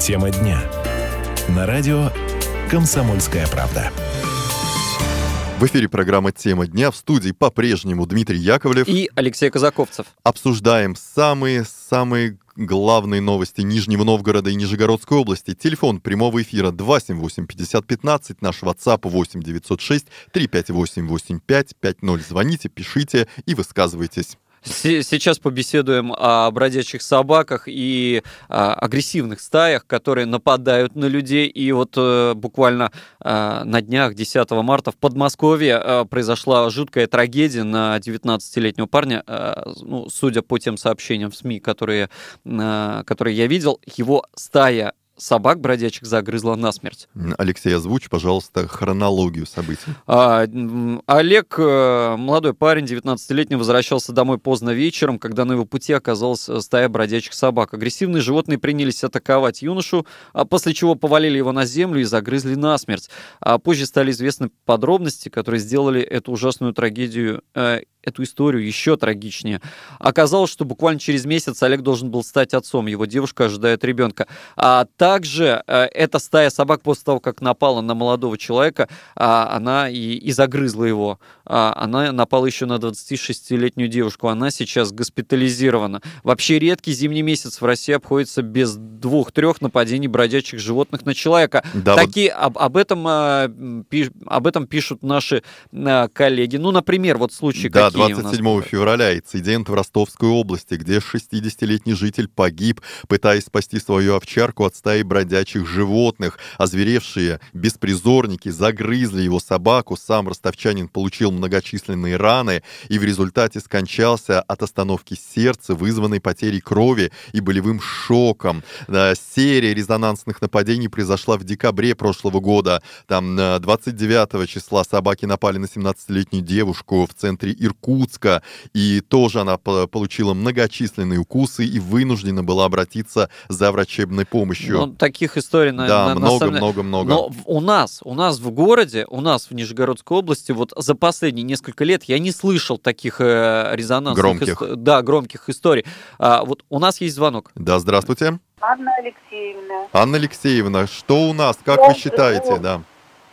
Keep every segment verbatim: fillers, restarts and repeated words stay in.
Тема дня. На радио «Комсомольская правда». В эфире программа «Тема дня». В студии по-прежнему Дмитрий Яковлев и Алексей Казаковцев. Обсуждаем самые-самые главные новости Нижнего Новгорода и Нижегородской области. Телефон прямого эфира два семь восемь пятьдесят пятнадцать, наш WhatsApp восемь девятьсот шесть триста пятьдесят восемь восемьдесят пять пятьдесят. Звоните, пишите и высказывайтесь. Сейчас побеседуем о бродячих собаках и а, агрессивных стаях, которые нападают на людей. И вот а, буквально а, на днях, десятого марта, в Подмосковье а, произошла жуткая трагедия на девятнадцатилетнего парня. А, ну, судя по тем сообщениям в СМИ, которые, а, которые я видел, его стая собак бродячих загрызла насмерть. Алексей, озвучь, пожалуйста, хронологию событий. А, Олег, молодой парень, девятнадцатилетний, возвращался домой поздно вечером, когда на его пути оказалась стая бродячих собак. Агрессивные животные принялись атаковать юношу, после чего повалили его на землю и загрызли насмерть. А позже стали известны подробности, которые сделали эту ужасную трагедию, эту историю еще трагичнее. Оказалось, что буквально через месяц Олег должен был стать отцом. Его девушка ожидает ребенка. А также э, эта стая собак после того, как напала на молодого человека, э, она и, и загрызла его. А она напала еще на двадцатишестилетнюю девушку. Она сейчас госпитализирована. Вообще редкий зимний месяц в России обходится без двух-трех нападений бродячих животных на человека. Да, Такие, вот... об, об, этом, э, пиш, об этом пишут наши э, коллеги. Ну, например, вот случай... Да, двадцать седьмого февраля инцидент в Ростовской области, где шестидесятилетний житель погиб, пытаясь спасти свою овчарку от стаи бродячих животных. Озверевшие беспризорники загрызли его собаку, сам ростовчанин получил многочисленные раны и в результате скончался от остановки сердца, вызванной потерей крови и болевым шоком. Серия резонансных нападений произошла в декабре прошлого года. Там двадцать девятого числа собаки напали на семнадцатилетнюю девушку в центре Иркутска. Иркутска, и тоже она получила многочисленные укусы и вынуждена была обратиться за врачебной помощью. Ну, таких историй, на, да, на, много, на самом... много, много. Но у нас, у нас в городе, у нас в Нижегородской области, вот за последние несколько лет я не слышал таких э, резонансных... Громких. Ист... Да, громких историй. А, вот у нас есть звонок. Да, здравствуйте. Анна Алексеевна. Анна Алексеевна, что у нас, как я вы считаете, живу... да?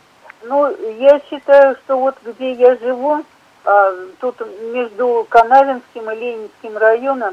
Ну, я считаю, что вот где я живу, тут между Канавинским и Ленинским районом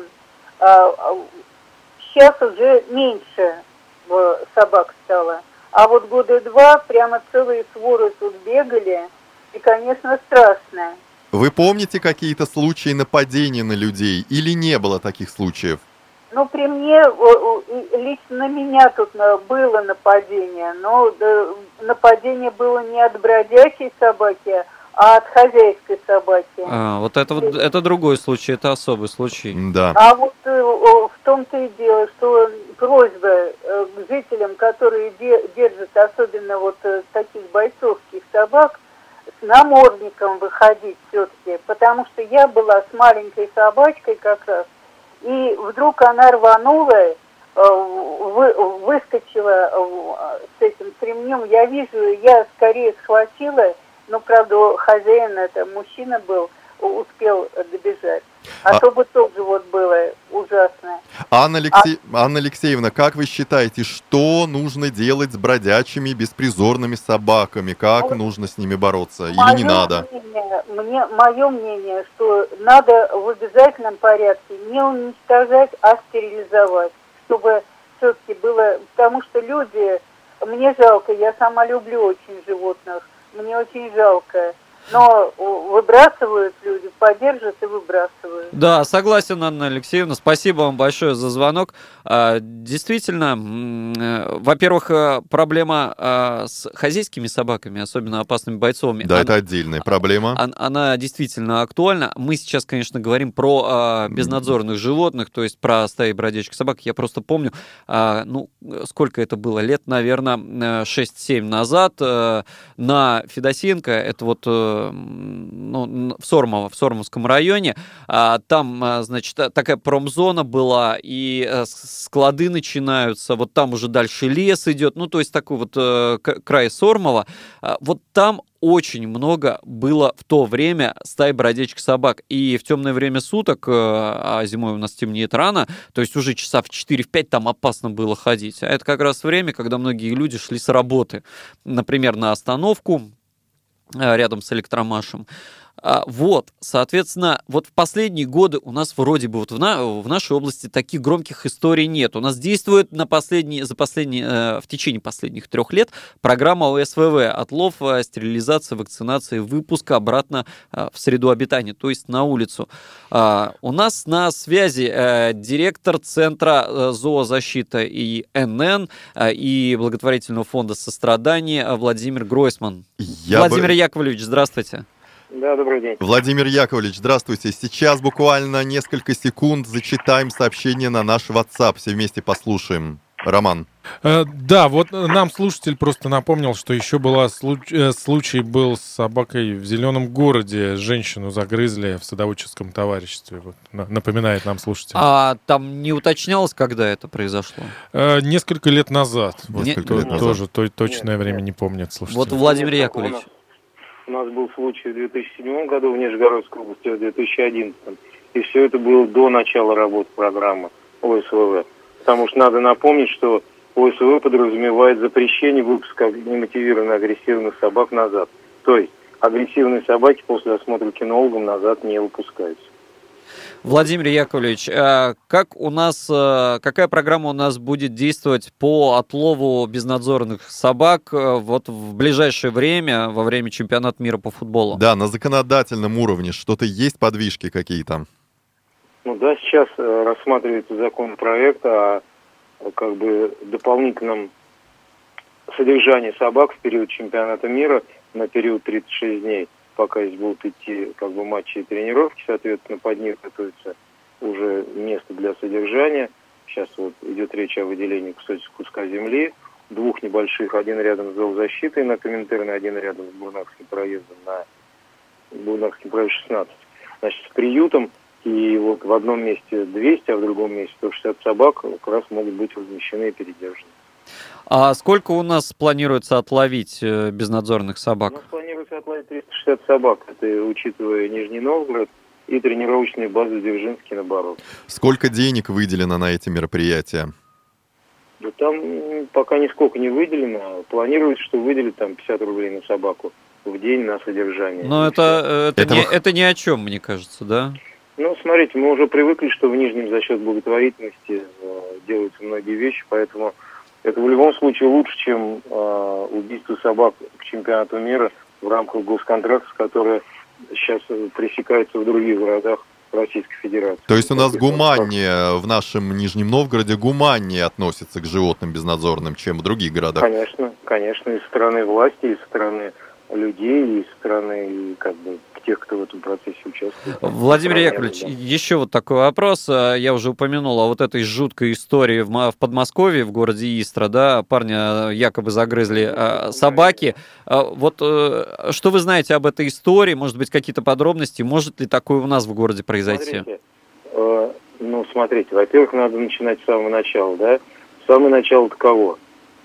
сейчас уже меньше собак стало. А вот года два прямо целые своры тут бегали, и, конечно, страшно. Вы помните какие-то случаи нападения на людей или не было таких случаев? Ну, при мне, лично на меня тут было нападение, но нападение было не от бродячей собаки, а от хозяйской собаки. А, вот это, вот это другой случай, это особый случай. Да. А вот э, в том-то и дело, что просьба э, к жителям, которые де, держат особенно вот э, таких бойцовских собак, с намордником выходить все-таки, потому что я была с маленькой собачкой как раз, и вдруг она рванула, э, вы, выскочила э, с этим с ремнем, я вижу, я скорее схватила. Ну, правда, хозяин, это мужчина был, успел добежать. А, а то бы тоже вот было ужасно. Анна, Алексей... а... Анна Алексеевна, как вы считаете, что нужно делать с бродячими беспризорными собаками? Как ну, нужно с ними бороться? Или не надо? Мнение, мне, мое мнение, что надо в обязательном порядке не уничтожать, а стерилизовать. Чтобы все-таки было... Потому что люди... Мне жалко, я сама люблю очень животных. Мне очень жалко. Но выбрасывают люди, поддержат и выбрасывают. Да, согласен, Анна Алексеевна. Спасибо вам большое за звонок. Действительно, во-первых, проблема с хозяйскими собаками, особенно опасными бойцовыми. Да, она, это отдельная проблема. Она, она действительно актуальна. Мы сейчас, конечно, говорим про безнадзорных животных, то есть про стаи бродячих собак. Я просто помню, ну, сколько это было, лет, наверное, шесть-семь назад на Федосеенко, это вот ну, в Сормово, в Сормовском районе. Там, значит, такая промзона была, и склады начинаются, вот там уже дальше лес идет, ну, то есть такой вот край Сормова. Вот там очень много было в то время стай бродячих собак. И в темное время суток, а зимой у нас темнеет рано, то есть уже часа в четыре-пять там опасно было ходить. А это как раз время, когда многие люди шли с работы, например, на остановку рядом с электромашем. Вот, соответственно, вот в последние годы у нас вроде бы вот в, на, в нашей области таких громких историй нет. У нас действует на последние, за последние, э, в течение последних трех лет программа О С В В, отлов, стерилизация, вакцинация, выпуск обратно э, в среду обитания, то есть на улицу. Э, у нас на связи э, директор Центра э, зоозащиты и Н Н э, и благотворительного фонда сострадания Владимир Гройсман. Я Владимир бы... Яковлевич, здравствуйте. Да, добрый день. Владимир Яковлевич, здравствуйте. Сейчас буквально несколько секунд зачитаем сообщение на наш WhatsApp. Все вместе послушаем. Роман. Э, да, вот нам слушатель просто напомнил, что еще была случ... случай был с собакой в Зеленом городе. Женщину загрызли в садоводческом товариществе. Вот, напоминает нам слушатель. А там не уточнялось, когда это произошло? Э, несколько лет назад. Несколько вот, лет назад. Тоже то, точное нет, время нет. не помнит слушатель. Вот Владимир Яковлевич. У нас был случай в две тысячи седьмом году в Нижегородской области, в две тысячи одиннадцатом. И все это было до начала работы программы О С В В. Потому что надо напомнить, что О С В В подразумевает запрещение выпуска немотивированно агрессивных собак назад. То есть агрессивные собаки после осмотра кинологом назад не выпускаются. Владимир Яковлевич, как у нас, какая программа у нас будет действовать по отлову безнадзорных собак вот в ближайшее время, во время чемпионата мира по футболу? Да, на законодательном уровне что-то есть, подвижки какие-то? Ну да, сейчас рассматривается законопроект о как бы дополнительном содержании собак в период чемпионата мира на период тридцать шесть дней. Пока здесь будут идти как бы матчи и тренировки, соответственно, под них готовится уже место для содержания. Сейчас вот идет речь о выделении куска земли, двух небольших, один рядом с зоозащитой на Коминтерне, один рядом с Бурнакским проездом на Бурнакским проездом шестнадцать. Значит, с приютом, и вот в одном месте двести, а в другом месте сто шестьдесят собак как раз могут быть размещены и передержаны. А сколько у нас планируется отловить безнадзорных собак? У нас планируется отловить триста шестьдесят собак, это учитывая Нижний Новгород и тренировочные базы Дзержинский, наоборот. Сколько денег выделено на эти мероприятия? Да там пока нисколько не выделено. Планируется, что выделят там пятьдесят рублей на собаку в день на содержание. Но это, это, это, не, это ни о чем, мне кажется, да? Ну, смотрите, мы уже привыкли, что в Нижнем за счет благотворительности э, делаются многие вещи, поэтому это в любом случае лучше, чем э, убийство собак к чемпионату мира в рамках госконтрактов, которые сейчас пресекаются в других городах Российской Федерации. То есть у нас гуманнее, в нашем Нижнем Новгороде гуманнее относятся к животным безнадзорным, чем в других городах? Конечно, конечно, и со стороны власти, и со стороны людей, и со стороны как бы тех, кто в этом процессе участвует. Владимир Яковлевич, да. Еще вот такой вопрос. Я уже упомянул о вот этой жуткой истории в, в Подмосковье, в городе Истра, да, парня якобы загрызли э, собаки. Э, вот э, что вы знаете об этой истории? Может быть, какие-то подробности? Может ли такое у нас в городе произойти? Смотрите, э, ну, смотрите, во-первых, надо начинать с самого начала, да. С самого начала таково,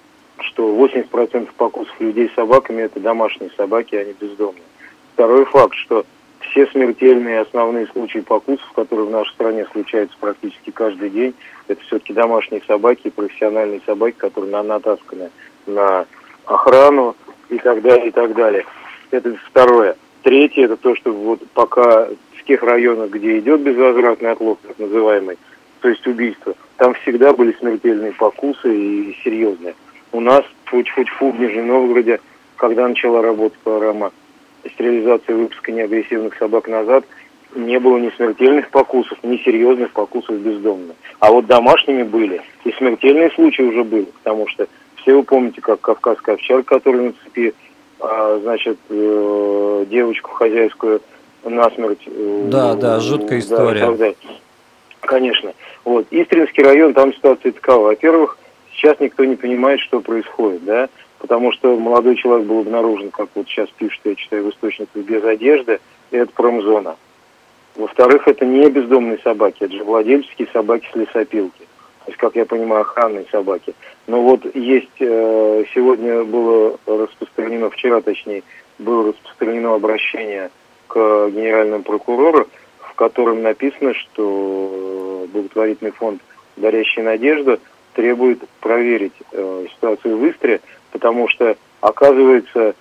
что восемьдесят процентов покусов людей с собаками — это домашние собаки, а не бездомные. Второй факт, что все смертельные основные случаи покусов, которые в нашей стране случаются практически каждый день, это все-таки домашние собаки, профессиональные собаки, которые натасканы на охрану и так далее, и так далее. Это второе. Третье, это то, что вот пока в тех районах, где идет безвозвратный отлов, так называемый, то есть убийство, там всегда были смертельные покусы и серьезные. У нас, фу-фу-фу, в Нижнем Новгороде, когда начала работать программа стерилизации выпуска неагрессивных собак назад, не было ни смертельных покусов, ни серьезных покусов бездомных. А вот домашними были, и смертельные случаи уже были, потому что все вы помните, как кавказская овчарка, которая на цепи, а, значит, э, девочку хозяйскую насмерть. Э, да, да, жуткая история. Да, конечно. Вот. Истринский район, там ситуация такова. Во-первых, сейчас никто не понимает, что происходит, да, потому что молодой человек был обнаружен, как вот сейчас пишут, я читаю в источниках, без одежды, и это промзона. Во-вторых, это не бездомные собаки, это же владельческие собаки с лесопилки. То есть, как я понимаю, охранные собаки. Но вот есть, э, сегодня было распространено, вчера точнее, было распространено обращение к генеральному прокурору, в котором написано, что благотворительный фонд «Дарящий надежду» требует проверить э, ситуацию в Истре, потому что, оказывается,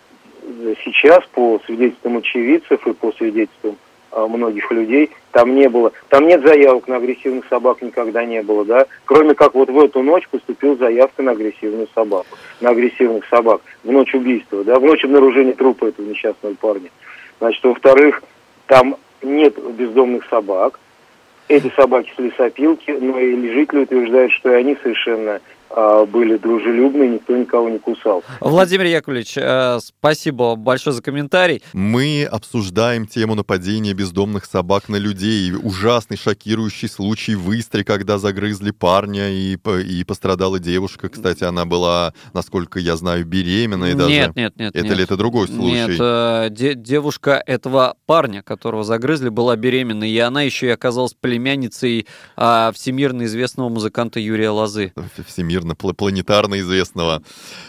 сейчас по свидетельствам очевидцев и по свидетельствам э, многих людей, там не было, там нет заявок на агрессивных собак, никогда не было, да, кроме как вот в эту ночь поступила заявка на агрессивную собаку, на агрессивных собак, в ночь убийства, да, в ночь обнаружения трупа этого несчастного парня. Значит, во-вторых, там нет бездомных собак, эти собаки с лесопилки, но и жители утверждают, что и они совершенно а, были дружелюбны, никто никого не кусал. Владимир Яковлевич, э, спасибо большое за комментарий. Мы обсуждаем тему нападения бездомных собак на людей. Ужасный, шокирующий случай в Истре, когда загрызли парня и, и пострадала девушка. Кстати, она была, насколько я знаю, беременная даже. Нет, нет, нет. Это нет. ли это другой случай? Нет, э, де- девушка этого парня, которого загрызли, была беременна, и она еще и оказалась племянницей э, всемирно известного музыканта Юрия Лозы. Всемирно, планетарно известного.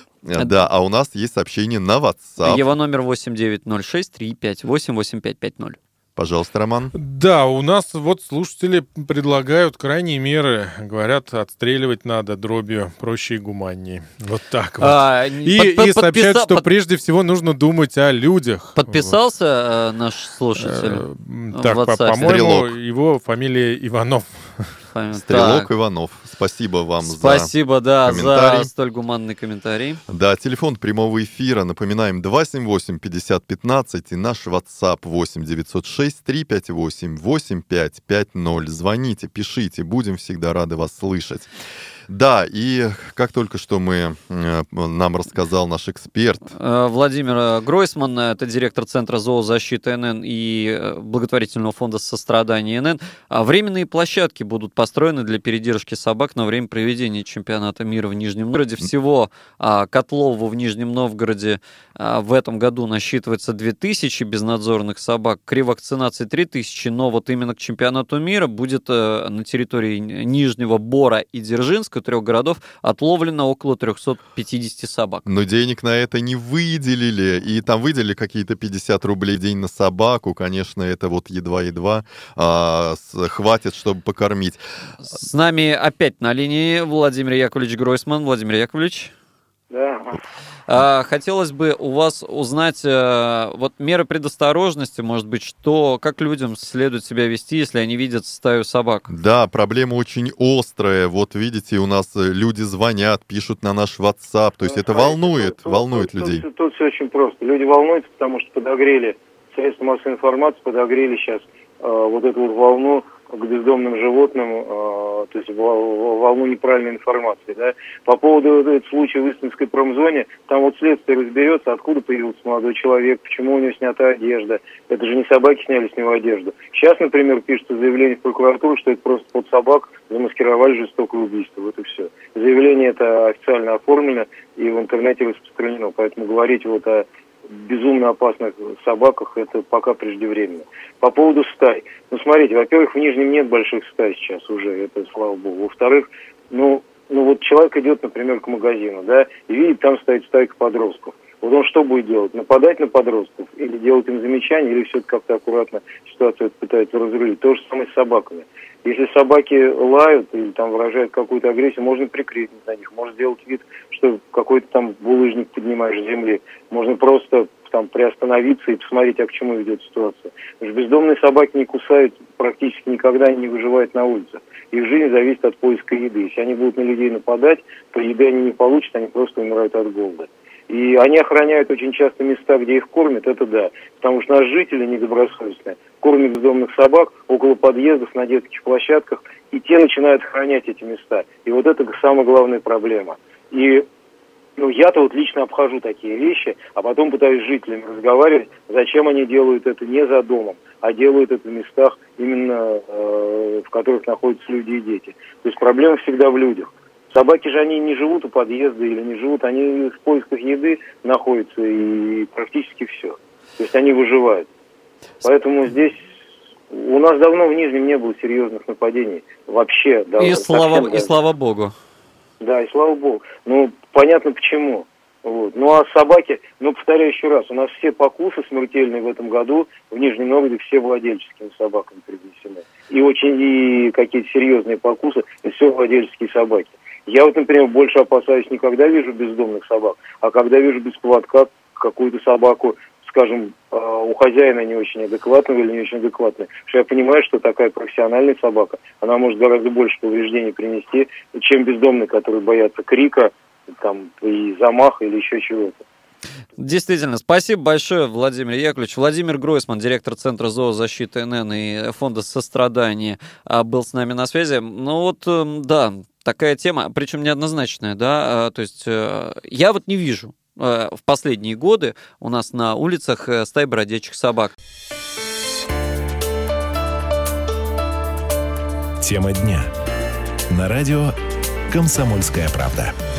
Да, а у нас есть сообщение на WhatsApp. Его номер восемь девять ноль шесть три пять восемь восемь пять пять ноль. Пожалуйста, Роман. Да, у нас вот слушатели предлагают крайние меры. Говорят, отстреливать надо дробью проще и гуманнее. Вот так вот. А, и, под, под, и сообщают, подписа... что под... прежде всего нужно думать о людях. Подписался вот. Наш слушатель? Так, по- по-моему, его фамилия Иванов. Стрелок так. Иванов. Спасибо вам Спасибо, за да, комментарий. за столь гуманный комментарий. Да, телефон прямого эфира, напоминаем, два семь восемь пятьдесят пятнадцать и наш WhatsApp восемь девятьсот шесть три пять восемь восемь пять пять ноль. Звоните, пишите, будем всегда рады вас слышать. Да, и как только что мы, нам рассказал наш эксперт. Владимир Гройсман, это директор Центра зоозащиты эн эн и благотворительного фонда сострадания эн эн. Временные площадки будут построены для передержки собак на время проведения чемпионата мира в Нижнем Новгороде. Всего к отлову в Нижнем Новгороде в этом году насчитывается две тысячи безнадзорных собак, к ревакцинации три тысячи, но вот именно к чемпионату мира будет на территории Нижнего Бора и Дзержинска, трех городов, отловлено около триста пятьдесят собак. Но денег на это не выделили, и там выделили какие-то пятьдесят рублей в день на собаку, конечно, это вот едва-едва а, с, хватит, чтобы покормить. С нами опять на линии Владимир Яковлевич Гройсман. Владимир Яковлевич. Да. А, хотелось бы у вас узнать а, вот меры предосторожности, может быть, что, как людям следует себя вести, если они видят стаю собак. Да, проблема очень острая. Вот видите, у нас люди звонят, пишут на наш WhatsApp, то есть это волнует, тут, волнует тут, людей. Тут, тут все очень просто. Люди волнуются, потому что подогрели, средства массовой информации подогрели сейчас э, вот эту вот волну к бездомным животным, э, то есть волну неправильной информации. Да? По поводу этого случая в Истринской промзоне, там вот следствие разберется, откуда появился молодой человек, почему у него снята одежда. Это же не собаки сняли с него одежду. Сейчас, например, пишется заявление в прокуратуру, что это просто под собак замаскировали жестокое убийство. Вот и все. Заявление это официально оформлено и в интернете распространено. Поэтому говорить вот о безумно опасных собаках это пока преждевременно. По поводу стай. Ну, смотрите, во-первых, в Нижнем нет больших стай сейчас уже, это слава богу. Во-вторых, ну, ну вот человек идет, например, к магазину, да, и видит, там стоит стайка подростков. Вот он что будет делать? Нападать на подростков? Или делать им замечания? Или все-таки как-то аккуратно ситуацию пытается разрулить? То же самое с собаками. Если собаки лают или там выражают какую-то агрессию, можно прикрикнуть на них, можно сделать вид, что какой-то там булыжник поднимаешь с земли. Можно просто там приостановиться и посмотреть, а к чему ведет ситуация. Потому что бездомные собаки не кусают практически никогда, они не выживают на улицах. Их жизнь зависит от поиска еды. Если они будут на людей нападать, то еды они не получат, они просто умирают от голода. И они охраняют очень часто места, где их кормят, это да. Потому что наши жители недобросовестные кормят бездомных собак около подъездов, на детских площадках, и те начинают охранять эти места. И вот это самая главная проблема. И ну, я-то вот лично обхожу такие вещи, а потом пытаюсь с жителями разговаривать, зачем они делают это не за домом, а делают это в местах, именно э, в которых находятся люди и дети. То есть проблема всегда в людях. Собаки же, они не живут у подъезда или не живут, они в поисках еды находятся и практически все. То есть они выживают. Поэтому здесь у нас давно в Нижнем не было серьезных нападений. Вообще. И, слава, и слава богу. Да, и слава богу. Ну, понятно почему. Вот. Ну а собаки, ну повторяю еще раз, у нас все покусы смертельные в этом году в Нижнем Новгороде все владельческими собаками привнесены. И очень, и какие-то серьезные покусы, и все владельческие собаки. Я вот, например, больше опасаюсь не когда вижу бездомных собак, а когда вижу без поводка какую-то собаку, скажем, у хозяина не очень адекватного или не очень адекватного. Потому что я понимаю, что такая профессиональная собака, она может гораздо больше повреждений принести, чем бездомные, которые боятся крика, там, и замаха или еще чего-то. Действительно, спасибо большое, Владимир Яковлевич. Владимир Гройсман, директор Центра зоозащиты эн эн и Фонда сострадания, был с нами на связи. Ну вот, да, такая тема, причем неоднозначная, да, то есть я вот не вижу в последние годы у нас на улицах стаи бродячих собак. Тема дня. На радио «Комсомольская правда».